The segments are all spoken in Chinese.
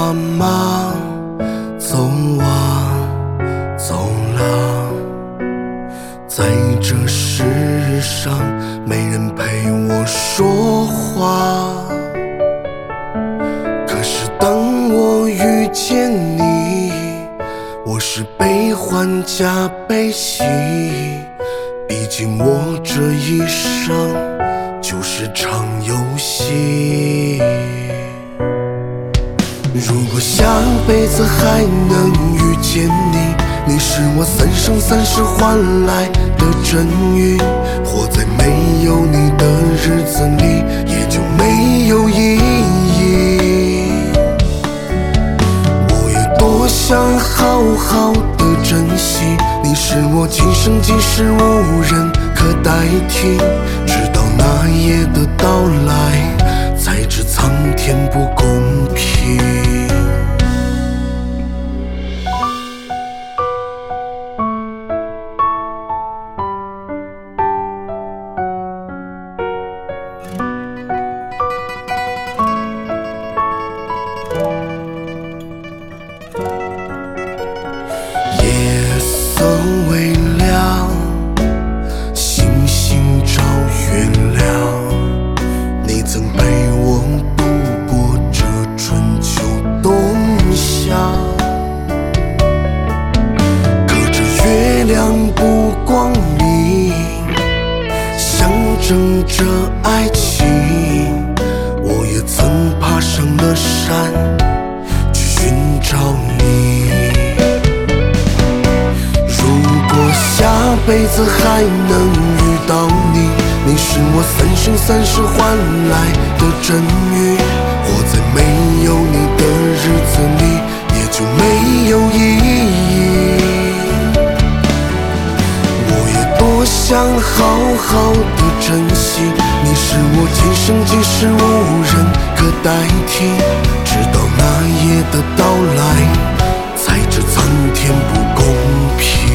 妈妈，走啊走啦，在这世上没人陪我说话。可是当我遇见你，我是悲欢加悲喜，毕竟我这一生就是场游戏。如果下辈子还能遇见你，你是我三生三世换来的真运，活在没有你的日子里也就没有意义。我也多想好好的珍惜，你是我今生今世无人可代替，直到那夜的到来，才知苍天不公平。夜色微亮，星星照月亮，你曾陪我度过这春秋冬夏。隔着月亮不光明，象征着爱情。我也曾爬上了山去寻找你。下辈子还能遇到你，你是我三生三世换来的真运，活在没有你的日子里也就没有意义。我也多想好好的珍惜，你是我今生今世无人可代替，直到那夜的到来，才知苍天不公平。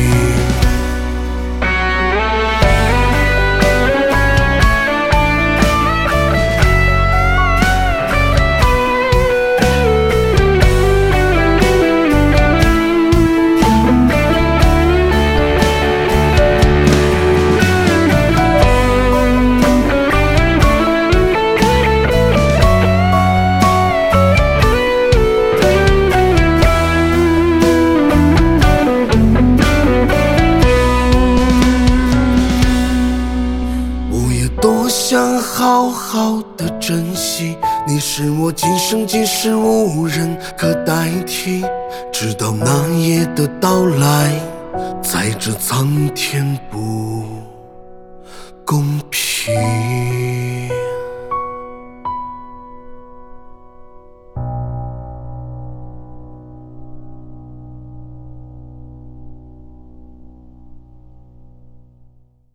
多想好好的珍惜，你是我今生今世无人可代替，直到那夜的到来，才知苍天不公平。